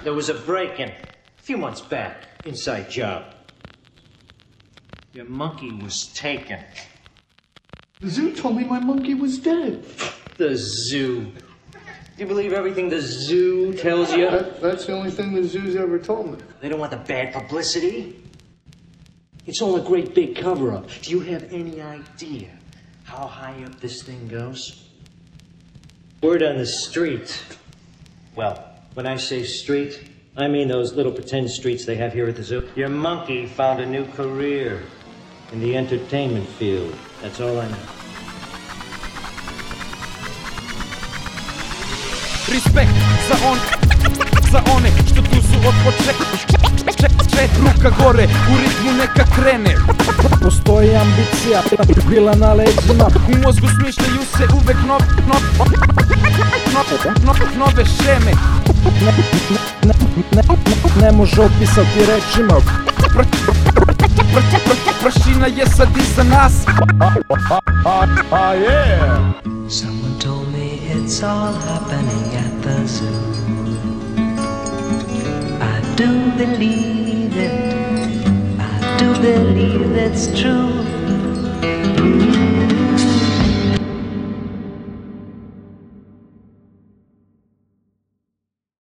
There was a break-in a few months back. Inside job. Your monkey was taken. The zoo told me my monkey was dead. The zoo. Do you believe everything the zoo tells you? That's the only thing the zoo's ever told me. They don't want the bad publicity. It's all a great big cover-up. Do you have any idea how high up this thing goes? Word on the street. Well, when I say street, I mean those little pretend streets they have here at the zoo. Your monkey found a new career in the entertainment field. That's all I know. Respekt za one što tu su od ruka gore, u ritmu neka krene. Postoji ambicija, bila na leđima. U mozgu smišljaju se uvek nove šeme. Ne može opisati rečima. Prašina je sad iza nas. Someone told me it's all happening at the zoo. I do believe it, I do believe it's true.